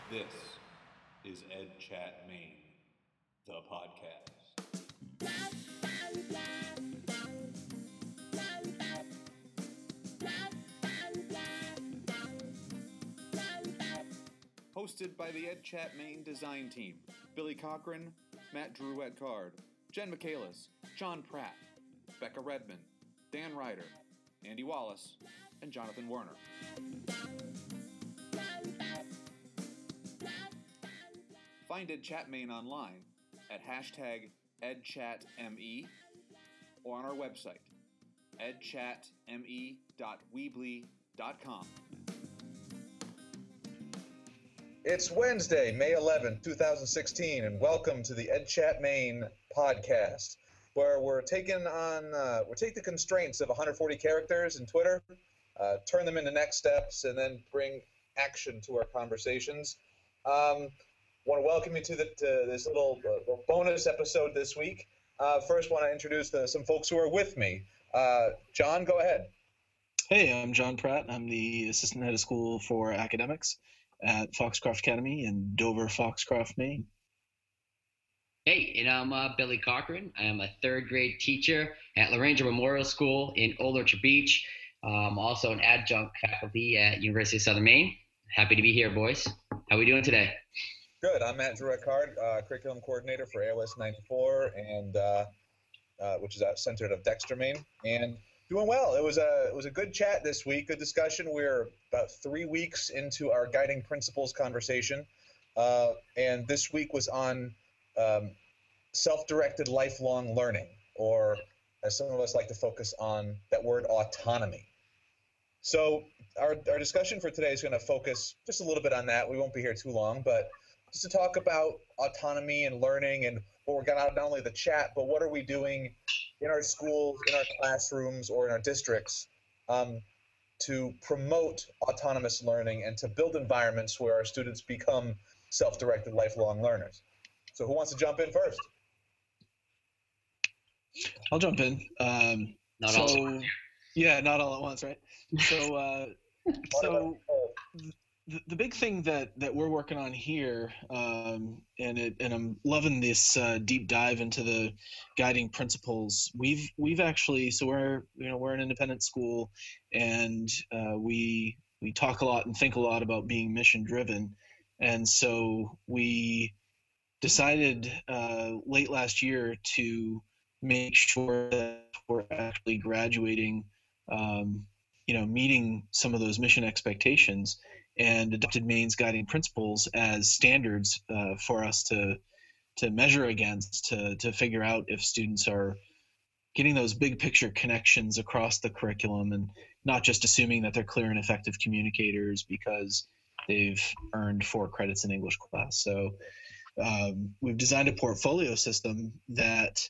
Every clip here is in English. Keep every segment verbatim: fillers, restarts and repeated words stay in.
This is Ed Chat Maine, the podcast. Hosted by the Ed Chat Maine design team, Billy Cochran, Matt Drouet-Card, Jen Michaelis, John Pratt, Becca Redman, Dan Ryder, Andy Wallace, and Jonathan Werner. Find Ed Chat Maine online at hashtag EdChatMe or on our website, ed chat me dot weebly dot com. It's Wednesday, May eleventh, twenty sixteen, and welcome to the Ed Chat Maine podcast, where we're taking on uh, we're taking the constraints of one hundred forty characters in Twitter, uh, turn them into next steps, and then bring action to our conversations. Um, want to welcome you to, the, to this little uh, bonus episode this week. Uh, first, want to introduce the, some folks who are with me. Uh, John, go ahead. Hey, I'm John Pratt. I'm the assistant head of school for academics at Foxcroft Academy in Dover, Foxcroft, Maine. Hey, and I'm uh, Billy Cochran. I'm a third grade teacher at LaRanger Memorial School in Old Orchard Beach. I'm also an adjunct faculty at University of Southern Maine. Happy to be here, boys. How are we doing today? Good. I'm Matt Drouet-Card, uh, curriculum coordinator for A O S ninety-four, and uh, uh, which is centered of Dexter, Maine, and doing well. It was a it was a good chat this week, good discussion. We're about three weeks into our guiding principles conversation, uh, and this week was on um, self-directed lifelong learning, or as some of us like to focus on that word, autonomy. So our our discussion for today is going to focus just a little bit on that. We won't be here too long, but just to talk about autonomy and learning and what we're going to not only the chat, but what are we doing in our schools, in our classrooms, or in our districts um, to promote autonomous learning and to build environments where our students become self-directed lifelong learners. So who wants to jump in first? I'll jump in. Um, Not so, all. Yeah, not all at once, right? So, uh, so the, the big thing that, that we're working on here, um, and it, and I'm loving this uh, deep dive into the guiding principles. We've we've actually so we're you know we're an independent school, and uh, we we talk a lot and think a lot about being mission driven, and so we decided uh, late last year to make sure that we're actually graduating, um, you know, meeting some of those mission expectations, and adopted Maine's guiding principles as standards uh, for us to to measure against, to to figure out if students are getting those big picture connections across the curriculum, and not just assuming that they're clear and effective communicators because they've earned four credits in English class. So um, we've designed a portfolio system that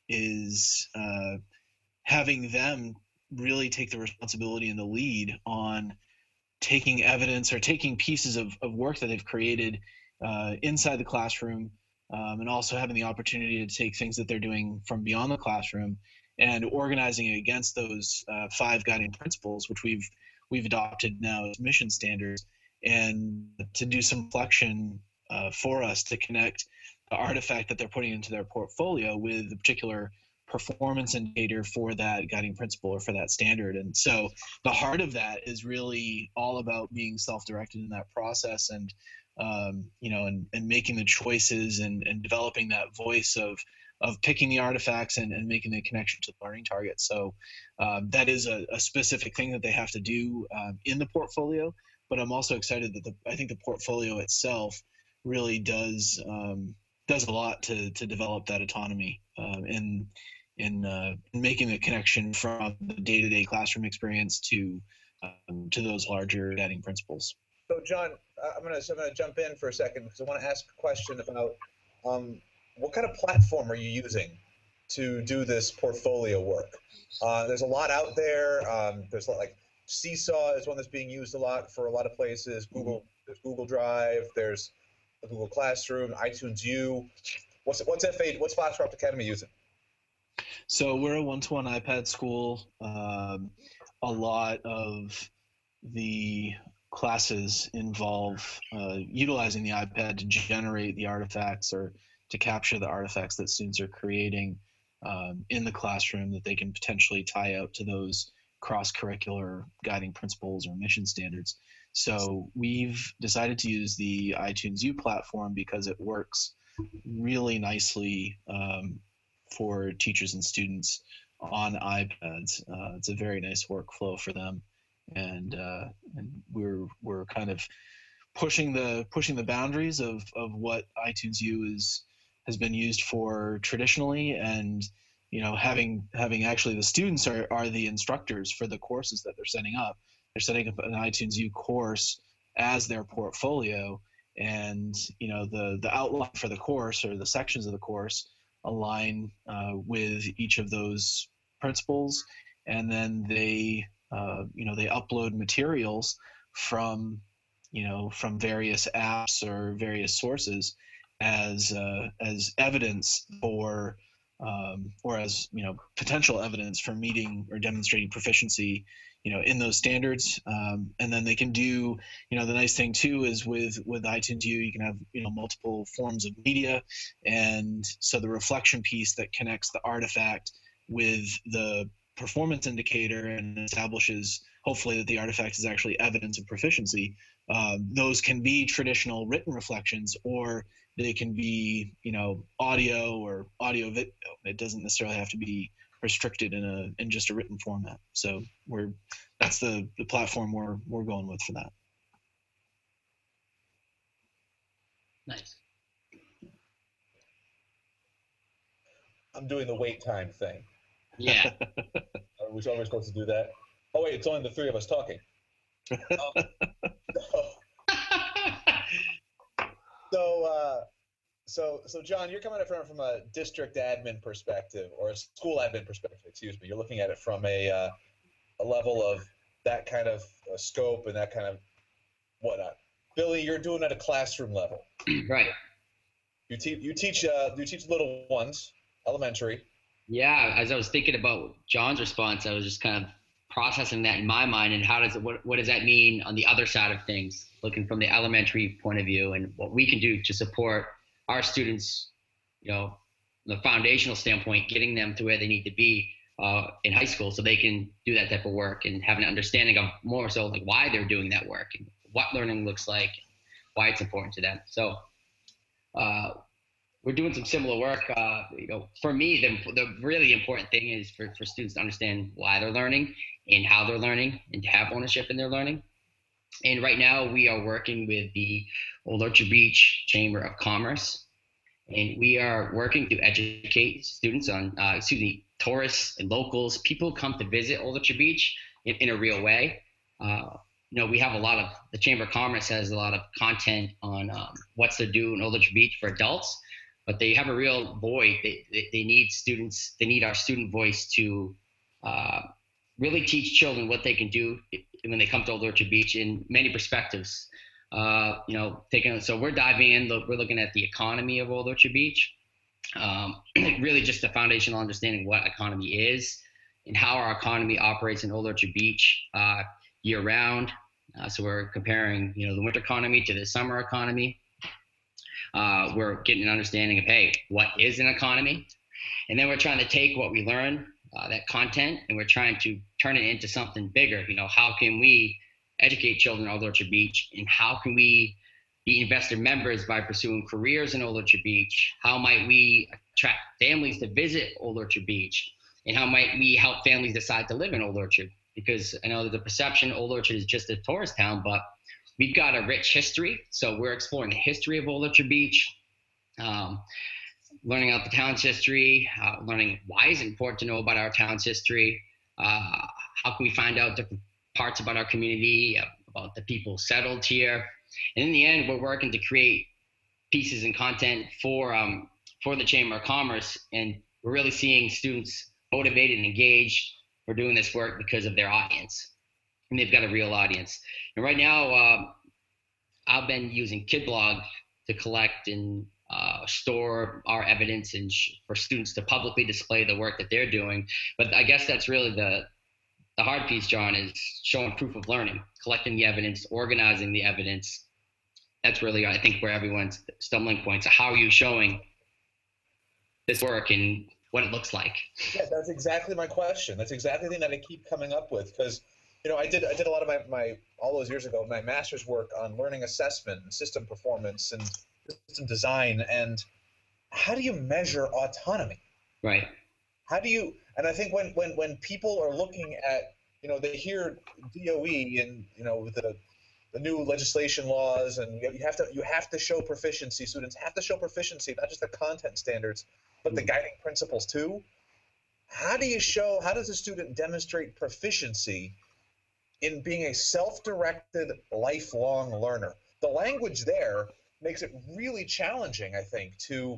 is uh, having them really take the responsibility and the lead on taking evidence or taking pieces of, of work that they've created uh, inside the classroom, um, and also having the opportunity to take things that they're doing from beyond the classroom and organizing it against those uh, five guiding principles, which we've we've adopted now as mission standards, and to do some reflection uh, for us to connect the artifact that they're putting into their portfolio with the particular performance indicator for that guiding principle or for that standard. And so the heart of that is really all about being self-directed in that process, and um, you know, and, and making the choices and, and developing that voice of of picking the artifacts and, and making the connection to the learning target. So um, that is a, a specific thing that they have to do um, in the portfolio. But I'm also excited that the I think the portfolio itself really does um, does a lot to to develop that autonomy um, in in, uh, in making the connection from the day-to-day classroom experience to um, to those larger guiding principles. So, John, I'm going to I'm going to jump in for a second because I want to ask a question about um, what kind of platform are you using to do this portfolio work? Uh, there's a lot out there. Um, there's a lot, like Seesaw is one that's being used a lot for a lot of places. Google, there's Google Drive. There's Google Classroom, iTunes U. What's what's F A? What's Foxcroft Academy using? So we're a one-to-one iPad school. Um, a lot of the classes involve uh, utilizing the iPad to generate the artifacts or to capture the artifacts that students are creating um, in the classroom that they can potentially tie out to those cross-curricular guiding principles or mission standards. So we've decided to use the iTunes U platform because it works really nicely um, for teachers and students on iPads. Uh, it's a very nice workflow for them, and uh, and we're we're kind of pushing the pushing the boundaries of of what iTunes U is has been used for traditionally, and you know having having actually the students are are the instructors for the courses that they're setting up. They're setting up an iTunes U course as their portfolio, and you know the the outline for the course or the sections of the course align uh, with each of those principles, and then they uh, you know they upload materials from you know from various apps or various sources as uh, as evidence for um, or as you know potential evidence for meeting or demonstrating proficiency you know in those standards. Um, and then they can do you know the nice thing too is with with iTunes U you can have you know multiple forms of media, and so the reflection piece that connects the artifact with the performance indicator and establishes hopefully that the artifact is actually evidence of proficiency. Um, those can be traditional written reflections, or they can be you know audio or audio video. It doesn't necessarily have to be restricted in a in just a written format. So we're that's the the platform we're we're going with for that. Nice. I'm doing the wait time thing. Yeah. Are we always supposed to do that? Oh wait, it's only the three of us talking. Um, so, so, uh, so, so, John, you're coming at it from a district admin perspective, or a school admin perspective. Excuse me. You're looking at it from a uh, a level of that kind of uh, scope and that kind of whatnot. Billy, you're doing it at a classroom level. Right. You teach. You teach. Uh, you teach little ones, elementary. Yeah. As I was thinking about John's response, I was just kind of processing that in my mind, and how does it, what, what does that mean on the other side of things, looking from the elementary point of view, and what we can do to support our students, you know, from the foundational standpoint, getting them to where they need to be uh, in high school so they can do that type of work and have an understanding of more so like why they're doing that work and what learning looks like, why it's important to them. So uh, we're doing some similar work. Uh, you know, for me, the, the really important thing is for, for students to understand why they're learning and how they're learning and to have ownership in their learning. And right now we are working with the Old Orchard Beach Chamber of Commerce, and we are working to educate students on, uh, excuse me, tourists and locals, people come to visit Old Orchard Beach in, in a real way. Uh, you know, we have a lot of, the Chamber of Commerce has a lot of content on um, what's to do in Old Orchard Beach for adults, but they have a real void. They, they, they need students, they need our student voice to uh, really teach children what they can do when they come to Old Orchard Beach in many perspectives. Uh, you know, taking so we're diving in. We're looking at the economy of Old Orchard Beach, um, really just a foundational understanding what economy is and how our economy operates in Old Orchard Beach uh, year round. Uh, so we're comparing, you know, the winter economy to the summer economy. Uh, we're getting an understanding of, hey, what is an economy? And then we're trying to take what we learn, uh, that content, and we're trying to turn it into something bigger. You know, how can we educate children in Old Orchard Beach, and how can we be investor members by pursuing careers in Old Orchard Beach? How might we attract families to visit Old Orchard Beach? And how might we help families decide to live in Old Orchard? Because I know that the perception Old Orchard is just a tourist town, but we've got a rich history. So we're exploring the history of Old Orchard Beach, um, learning about the town's history, uh, learning why is it important to know about our town's history. Uh, how can we find out different parts about our community, uh, about the people settled here. And in the end, we're working to create pieces and content for um, for the Chamber of Commerce. And we're really seeing students motivated and engaged for doing this work because of their audience. And they've got a real audience. And right now, uh, I've been using KidBlog to collect and uh, store our evidence and sh- for students to publicly display the work that they're doing. But I guess that's really the The hard piece, John, is showing proof of learning. collecting the evidence, organizing the evidence. That's really, I think, where everyone's stumbling points. So how are you showing this work and what it looks like? Yeah, that's exactly my question. That's exactly the thing that I keep coming up with, because, you know, I did I did a lot of my, my all those years ago, my master's work on learning assessment and system performance and system design. And how do you measure autonomy? Right. How do you, and I think when, when, when people are looking at, you know, they hear D O E and, you know, the the new legislation laws, and you have to you have to show proficiency. Students have to show proficiency, not just the content standards, but the guiding principles too. How do you show, how does a student demonstrate proficiency in being a self-directed lifelong learner? The language there makes it really challenging, I think, to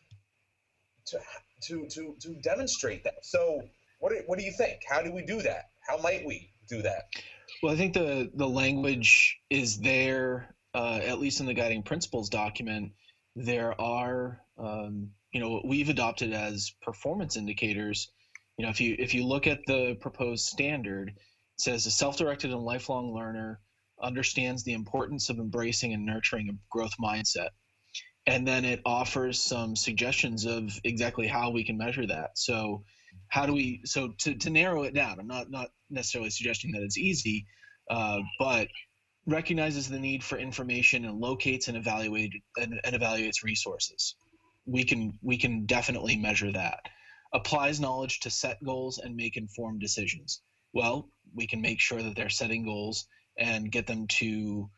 to to to, to demonstrate that. So what do, what do you think? How do we do that? How might we do that? Well, I think the, the language is there, uh, at least in the guiding principles document. There are, um, you know, what we've adopted as performance indicators. You know, if you if you look at the proposed standard, it says a self-directed and lifelong learner understands the importance of embracing and nurturing a growth mindset. And then it offers some suggestions of exactly how we can measure that. So how do we, so to, to narrow it down, I'm not, not necessarily suggesting that it's easy, uh, but recognizes the need for information and locates and evaluate and, and evaluates resources. We can, we can definitely measure that. Applies knowledge to set goals and make informed decisions. Well, we can make sure that they're setting goals and get them to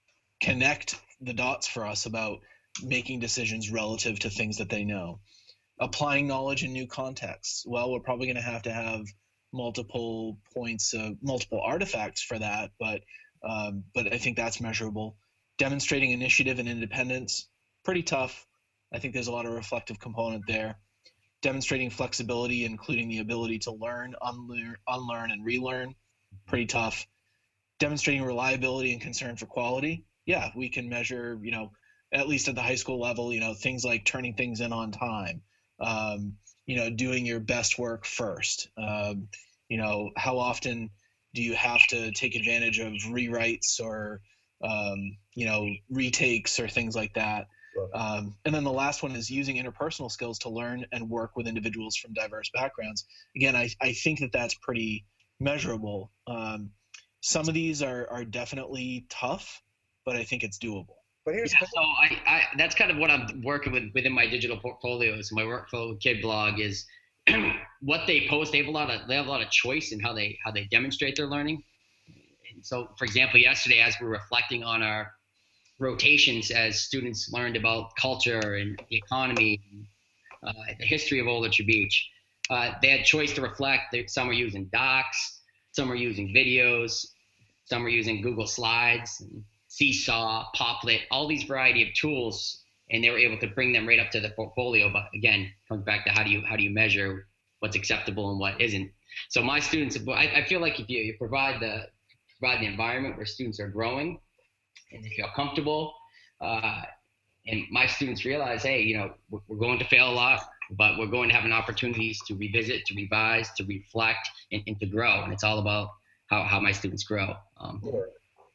connect the dots for us about making decisions relative to things that they know. Applying knowledge in new contexts. Well, we're probably going to have to have multiple points, of, multiple artifacts for that, but um, but I think that's measurable. Demonstrating initiative and independence, pretty tough. I think there's a lot of reflective component there. Demonstrating flexibility, including the ability to learn, unlearn, unlearn and relearn, pretty tough. Demonstrating reliability and concern for quality. Yeah, we can measure, you know, at least at the high school level, you know, things like turning things in on time. Um, you know, doing your best work first. Um, you know, how often do you have to take advantage of rewrites or, um, you know, retakes or things like that? Sure. Um, and then the last one is using interpersonal skills to learn and work with individuals from diverse backgrounds. Again, I, I think that that's pretty measurable. Um, some of these are, are definitely tough, but I think it's doable. But here's yeah, so I, I that's kind of what I'm working with within my digital portfolios. My workflow with Kid Blog is what they post. They have a lot of they have a lot of choice in how they how they demonstrate their learning. And so, for example, yesterday as we were reflecting on our rotations, as students learned about culture and the economy, uh, the history of Old Orchard Beach, uh, they had choice to reflect. They, some are using docs, some are using videos, some are using Google Slides. And, Seesaw, Poplet, all these variety of tools, and they were able to bring them right up to the portfolio. But again, comes back to how do you how do you measure what's acceptable and what isn't. So my students, I, I feel like if you, you provide the provide the environment where students are growing and they feel comfortable, uh, and my students realize, hey, you know, we're, we're going to fail a lot, but we're going to have an opportunities to revisit, to revise, to reflect, and, and to grow. And it's all about how, how my students grow. Um, Sure.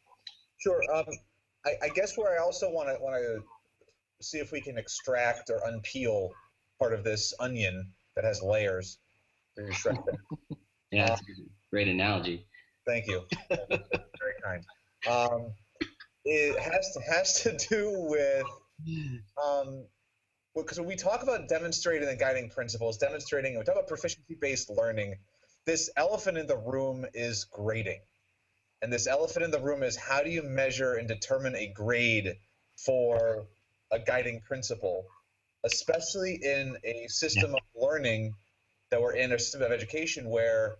Sure. Um, I, I guess where I also want to want to see if we can extract or unpeel part of this onion that has layers. For your shred. yeah, that's a great analogy. Thank you. Very kind. Um, it has to has to do with um, because when we talk about demonstrating the guiding principles, demonstrating, we talk about proficiency-based learning. This elephant in the room is grading. And this elephant in the room is how do you measure and determine a grade for a guiding principle, especially in a system yeah. of learning that we're in, a system of education where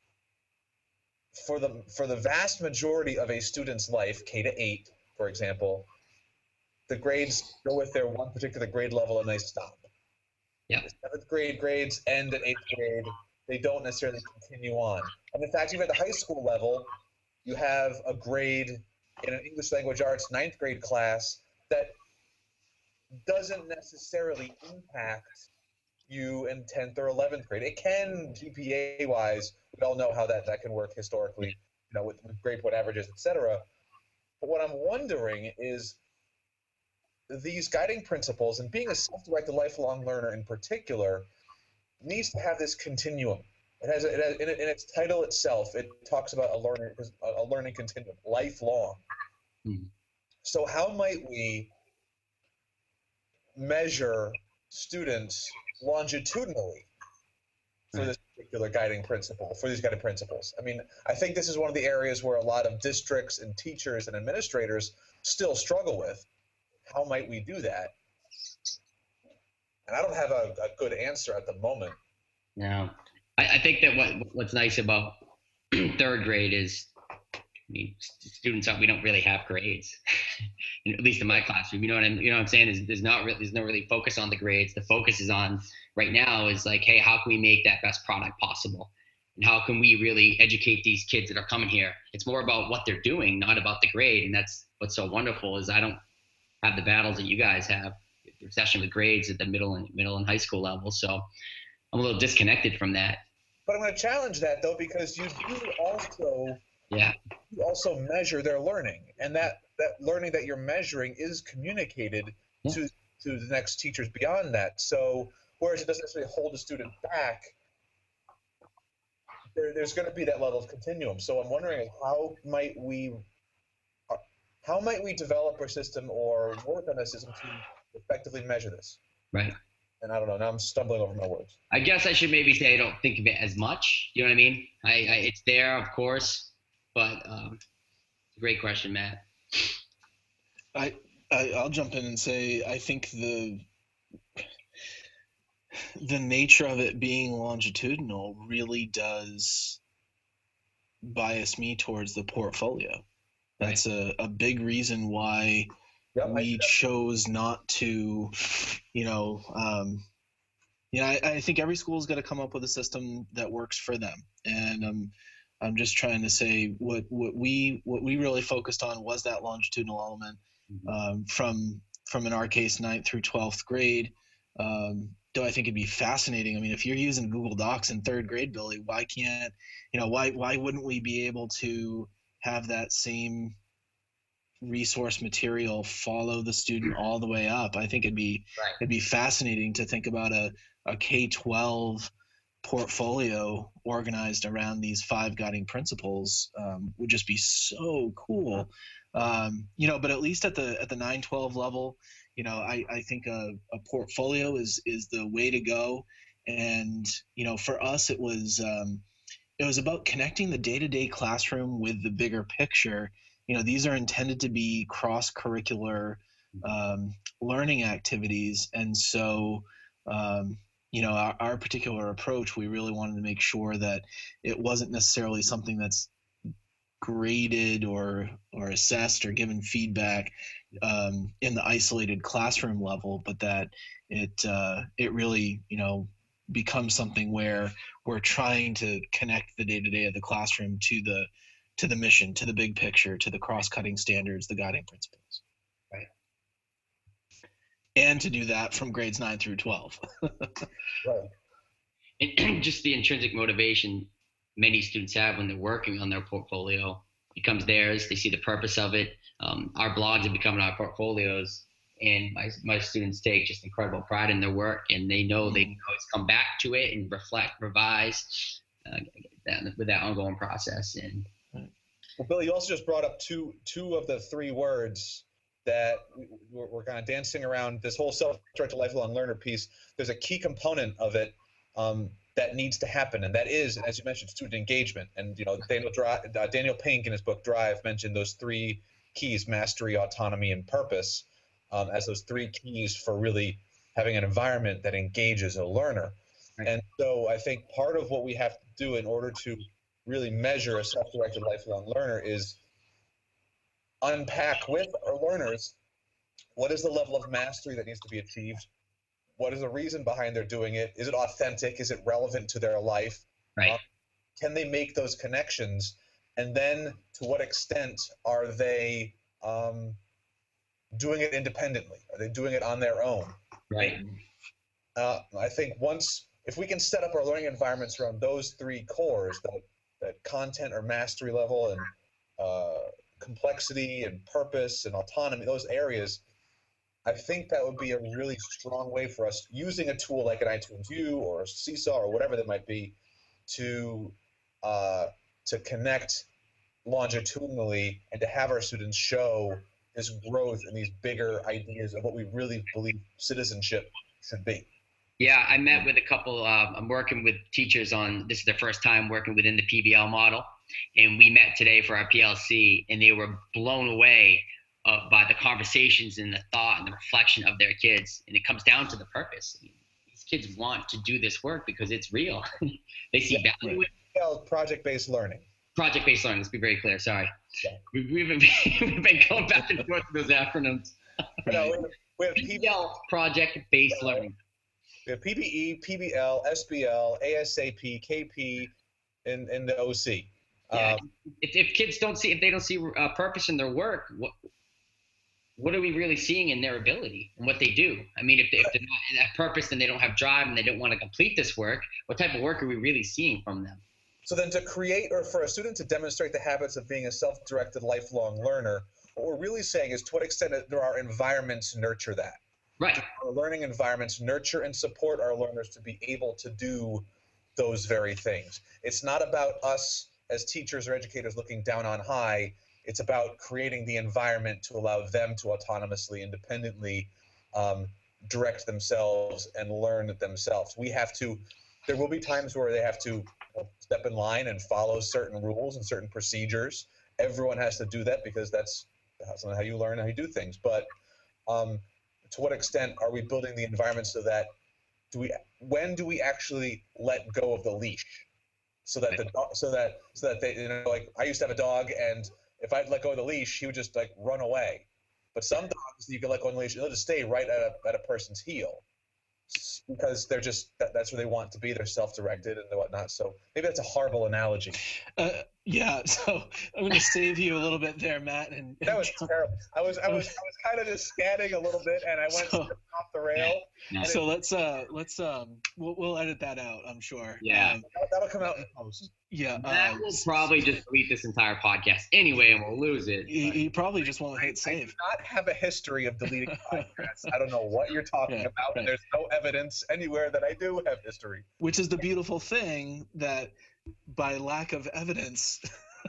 for the for the vast majority of a student's life, K to eight, for example, the grades go with their one particular grade level and they stop. Yeah. The seventh grade grades end at eighth grade. They don't necessarily continue on. And in fact, even at the high school level, you have a grade in an English language arts ninth grade class that doesn't necessarily impact you in tenth or eleventh grade. It can G P A wise, we all know how that, that can work historically. you know, with, with grade point averages, et cetera. But what I'm wondering is these guiding principles, and being a self-directed lifelong learner in particular, needs to have this continuum. It has, it has in, in its title itself, it talks about a learning, a learning continuum, lifelong. Mm-hmm. So how might we measure students longitudinally for this particular guiding principle, for these guiding principles? I mean, I think this is one of the areas where a lot of districts and teachers and administrators still struggle with. How might we do that? And I don't have a, a good answer at the moment. No, I, I think that what what's nice about third grade is, I mean, students aren't, we don't really have grades, at least in my classroom. You know what I'm, you know what I'm saying? Is there's not really, there's no really focus on the grades. The focus is on right now is like, hey, how can we make that best product possible? And how can we really educate these kids that are coming here? It's more about what they're doing, not about the grade. And that's what's so wonderful is I don't have the battles that you guys have, the obsession with grades at the middle and middle and high school level. So I'm a little disconnected from that. But I'm going to challenge that though, because you do also Yeah. you also measure their learning, and that, that learning that you're measuring is communicated yeah. to to the next teachers beyond that. So whereas it doesn't necessarily hold a student back, there, there's going to be that level of continuum. So I'm wondering how might we how might we develop a system or work on a system to effectively measure this? Right. And I don't know. Now I'm stumbling over my words. I guess I should maybe say I don't think of it as much. You know what I mean? I, I it's there, of course. But um, it's a great question, Matt. I, I I'll jump in and say I think the the nature of it being longitudinal really does bias me towards the portfolio. That's right. a, a big reason why yep, we chose not to, you know, um, you know, I, I think every school's got to come up with a system that works for them, and um. I'm just trying to say what, what we what we really focused on was that longitudinal element mm-hmm. um, from from in our case ninth through twelfth grade. Um, do I think it'd be fascinating? I mean, if you're using Google Docs in third grade, Billy, why can't you know why why wouldn't we be able to have that same resource material follow the student all the way up? I think it'd be right. it'd be fascinating to think about a a K twelve portfolio organized around these five guiding principles. Um, would just be so cool. Um, you know, but at least at the at the nine twelve level, you know, I, I think a, a portfolio is is the way to go. And, you know, for us, it was um, it was about connecting the day-to-day classroom with the bigger picture. You know, these are intended to be cross-curricular um, learning activities. And so, um, you know, our, our particular approach, we really wanted to make sure that it wasn't necessarily something that's graded or or assessed or given feedback um, in the isolated classroom level, but that it uh, it really, you know, becomes something where we're trying to connect the day-to-day of the classroom to the to the mission, to the big picture, to the cross-cutting standards, the guiding principles. Right. And to do that from grades nine through twelve. Right. And just the intrinsic motivation many students have when they're working on their portfolio becomes theirs. They see the purpose of it. Um, our blogs have become our portfolios, and my my students take just incredible pride in their work, and they know mm-hmm. they can always come back to it and reflect, revise uh, that, with that ongoing process. And well, Bill, you also just brought up two two of the three words that we're, we're kind of dancing around this whole self-directed lifelong learner piece. There's a key component of it um, that needs to happen, and that is, as you mentioned, student engagement. And you know, Daniel Dri- uh, Daniel Pink in his book Drive mentioned those three keys: mastery, autonomy, and purpose, um, as those three keys for really having an environment that engages a learner. Right. And so, I think part of what we have to do in order to really measure a self-directed lifelong learner is unpack with our learners what is the level of mastery that needs to be achieved. What is the reason behind their doing it? Is it authentic? Is it relevant to their life? Right. Um, can they make those connections? And then to what extent are they um, doing it independently? Are they doing it on their own? Right. Uh, I think once, if we can set up our learning environments around those three cores, the that content or mastery level and uh, complexity and purpose and autonomy, those areas, I think that would be a really strong way for us using a tool like an iTunes U or a Seesaw or whatever that might be to uh, to connect longitudinally and to have our students show this growth and these bigger ideas of what we really believe citizenship should be. Yeah, I met with a couple, uh, I'm working with teachers on, this is their first time working within the P B L model. And we met today for our P L C, and they were blown away uh, by the conversations and the thought and the reflection of their kids. And it comes down to the purpose. These kids want to do this work because it's real. They see Yeah, value in it. Project-based learning. Project-based learning, let's be very clear, sorry. Yeah. We've, we've, been, we've been going back and forth with those acronyms. No, we have P B L, project-based learning. We have P B E, P B L, S B L, A S A P, K P, and, and the O C. Yeah. Um, if, if kids don't see, if they don't see uh, purpose in their work, what what are we really seeing in their ability and what they do? I mean, if, they, if they're not have purpose and they don't have drive and they don't want to complete this work, what type of work are we really seeing from them? So then to create, or for a student to demonstrate the habits of being a self-directed lifelong learner, what we're really saying is to what extent there are environments to nurture that. Right. Our learning environments nurture and support our learners to be able to do those very things. It's not about us as teachers or educators looking down on high. It's about creating the environment to allow them to autonomously, independently um, direct themselves and learn themselves. We have to, there will be times where they have to step in line and follow certain rules and certain procedures. Everyone has to do that because that's, that's how you learn, how you do things. But um, to what extent are we building the environment so that do we, when do we actually let go of the leash? So that the so that so that they, you know, like I used to have a dog, and if I'd let go of the leash, he would just like run away. But some dogs you can let go of the leash, they'll just stay right at a at a person's heel because they're just that, that's where they want to be. They're self-directed and whatnot. So maybe that's a horrible analogy. Uh, yeah, so I'm going to save you a little bit there, Matt. And, and that was terrible. I was I was I was kind of just scanning a little bit, and I went so, off the rail. Yeah. So let's uh let's um we'll, we'll edit that out, I'm sure. Yeah. Um, That'll come out in post. yeah. That Uh, will probably just delete this entire podcast anyway, and we'll lose it. he, he probably just won't hit I do save. not have a history of deleting podcasts. I don't know what you're talking Yeah, about. right. There's no evidence anywhere that I do have history. Which is the beautiful thing that by lack of evidence.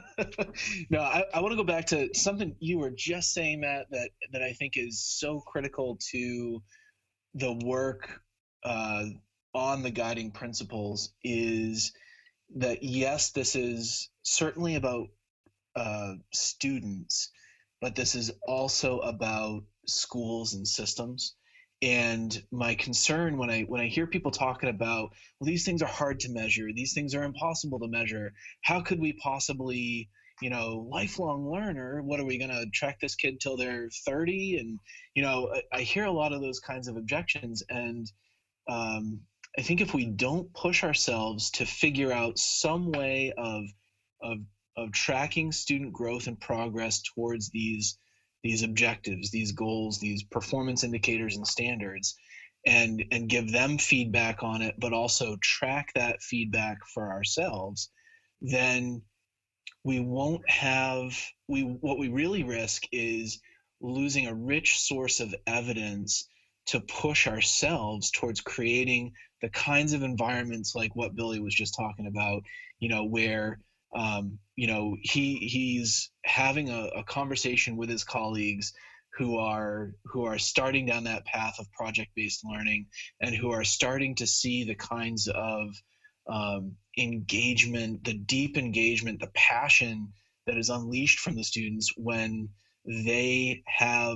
No, I, I want to go back to something you were just saying, Matt, that, that I think is so critical to the work uh, on the guiding principles is that, yes, this is certainly about uh, students, but this is also about schools and systems. And my concern when I when I hear people talking about, well, these things are hard to measure, these things are impossible to measure, how could we possibly, you know, lifelong learner, what are we going to track this kid till they're thirty? And, you know, I, I hear a lot of those kinds of objections. And um, I think if we don't push ourselves to figure out some way of, of, of tracking student growth and progress towards these these objectives, these goals, these performance indicators and standards, and and give them feedback on it, but also track that feedback for ourselves, then we won't have, we what we really risk is losing a rich source of evidence to push ourselves towards creating the kinds of environments like what Billy was just talking about, you know, where Um, you know, he he's having a, a conversation with his colleagues who are who are starting down that path of project-based learning and who are starting to see the kinds of um, engagement, the deep engagement, the passion that is unleashed from the students when they have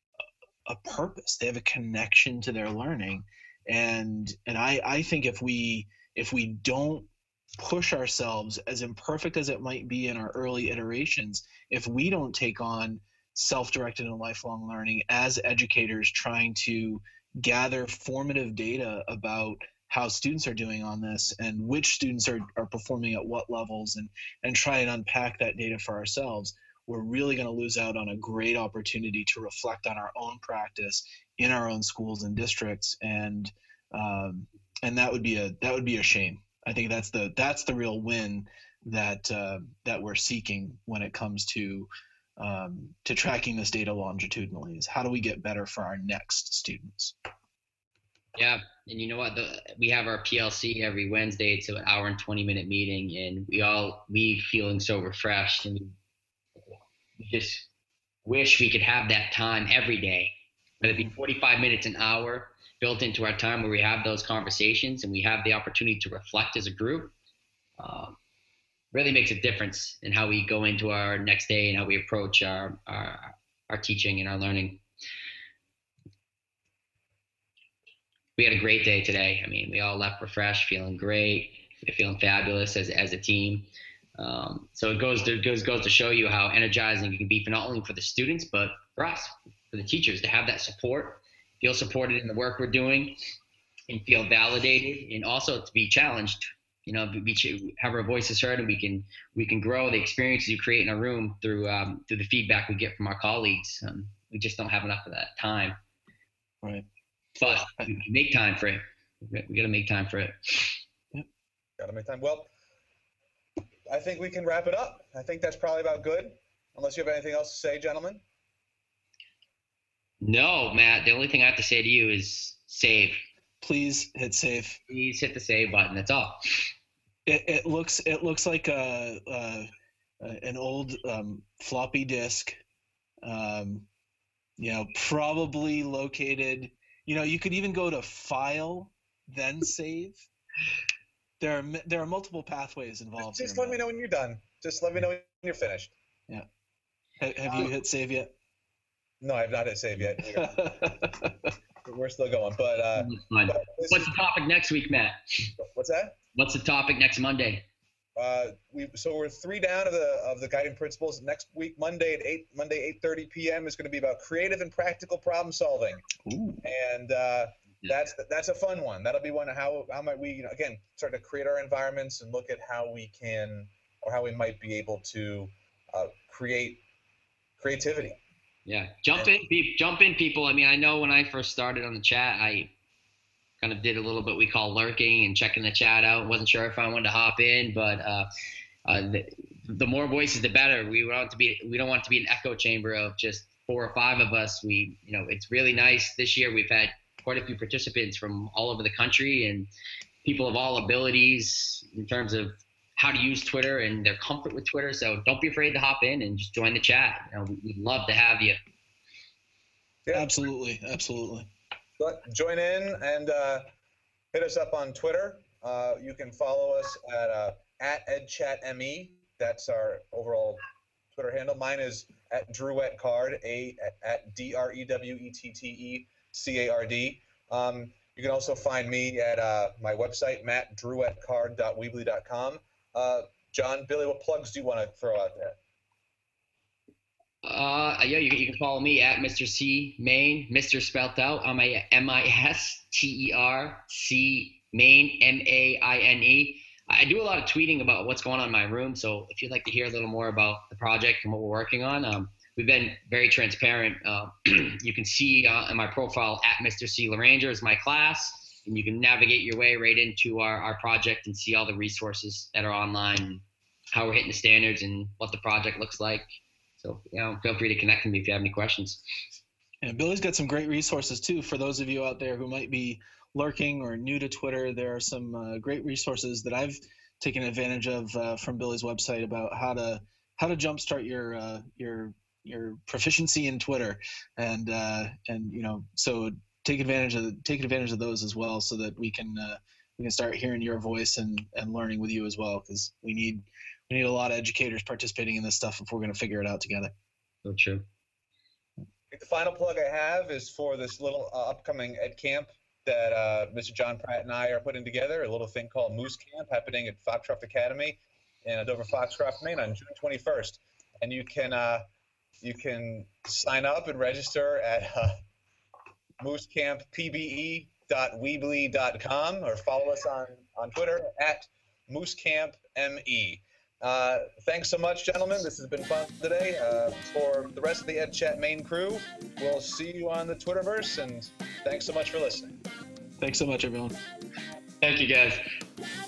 a purpose, they have a connection to their learning. And and I, I think if we if we don't push ourselves, as imperfect as it might be in our early iterations, if we don't take on self-directed and lifelong learning as educators trying to gather formative data about how students are doing on this and which students are, are performing at what levels, and, and try and unpack that data for ourselves, we're really going to lose out on a great opportunity to reflect on our own practice in our own schools and districts. And um, and that would be a that would be a shame. I think that's the that's the real win that uh, that we're seeking when it comes to um, to tracking this data longitudinally. Is how do we get better for our next students? Yeah, and you know what? The, we have our P L C every Wednesday. It's an hour and twenty minute meeting, and we all leave feeling so refreshed, and we just wish we could have that time every day, whether it be forty-five minutes, an hour, built into our time where we have those conversations and we have the opportunity to reflect as a group. Um, really makes a difference in how we go into our next day and how we approach our our, our teaching and our learning. We had a great day today. I mean, we all left refreshed, feeling great, feeling fabulous as as a team. Um, so it goes to goes goes to show you how energizing it can be for not only for the students but for us, for the teachers, to have that support, feel supported in the work we're doing, and feel validated, and also to be challenged. You know, we have our voices heard, and we can we can grow the experiences you create in a room through um, through the feedback we get from our colleagues. Um, we just don't have enough of that time. Right. But we make time for it. We got to make time for it. Yep. Got to make time. Well, I think we can wrap it up. I think that's probably about good. Unless you have anything else to say, gentlemen. No, Matt. The only thing I have to say to you is save. Please hit save. Please hit the save button. That's all. It, it looks it looks like a, a, a an old um, floppy disk. Um, you know, probably located. You know, you could even go to File, then Save. There are there are multiple pathways involved. Just, just here, let me know when you're done. Just let me know when you're finished. Yeah. Have, have you hit Save yet? No, I have not hit Save yet. We're still going, but, uh, but what's the topic next week, Matt? What's that? What's the topic next Monday? Uh, we so we're three down of the of the guiding principles. Next week, Monday at eight Monday eight thirty p.m. is going to be about creative and practical problem solving. Ooh. And uh, that's that's a fun one. That'll be one. How how might we, you know, again, start to create our environments and look at how we can, or how we might be able to uh, create creativity. Yeah, jump in, jump in, people. I mean, I know when I first started on the chat, I kind of did a little bit we call lurking and checking the chat out. Wasn't sure if I wanted to hop in, but uh, uh, the, the more voices, the better. We want to be. We don't want to be an echo chamber of just four or five of us. We, you know, it's really nice this year. We've had quite a few participants from all over the country and people of all abilities in terms of how to use Twitter and their comfort with Twitter. So don't be afraid to hop in and just join the chat. You know, we'd love to have you. Yeah. Absolutely, absolutely. Join in and uh, hit us up on Twitter. Uh, you can follow us at uh, at EdChatME. That's our overall Twitter handle. Mine is at DrewetCard, a at, at D R E W E T T E C A R D. Um, you can also find me at uh, my website, matt drewetcard dot weebly dot com. Uh, John, Billy, what plugs do you want to throw out there? Uh, yeah, you, you can follow me at Mister C Main, Mister spelt out. I'm a M I S T E R C Main, M A I N E. I do a lot of tweeting about what's going on in my room. So if you'd like to hear a little more about the project and what we're working on, um, we've been very transparent. Uh, you can see uh, in my profile at Mister C Laranger is my class, and you can navigate your way right into our, our project and see all the resources that are online, how we're hitting the standards and what the project looks like. So, you know, feel free to connect with me if you have any questions. And Billy's got some great resources too for those of you out there who might be lurking or new to Twitter. There are some uh, great resources that I've taken advantage of uh, from Billy's website about how to how to jumpstart your uh, your your proficiency in Twitter, and uh, and you know, so take advantage of take advantage of those as well, so that we can uh, we can start hearing your voice and and learning with you as well, because we need we need a lot of educators participating in this stuff if we're going to figure it out together. So true. The final plug I have is for this little uh, upcoming Ed Camp that uh, Mister John Pratt and I are putting together, a little thing called Moose Camp, happening at Foxcroft Academy in Dover Foxcroft, Maine on June twenty-first. And you can uh, you can sign up and register at uh, moose camp p b e dot weebly dot com or follow us on, on Twitter at moose camp m e. Uh, thanks so much, gentlemen. This has been fun today. Uh, for the rest of the EdChat Maine crew, we'll see you on the Twitterverse, and thanks so much for listening. Thanks so much, everyone. Thank you, guys.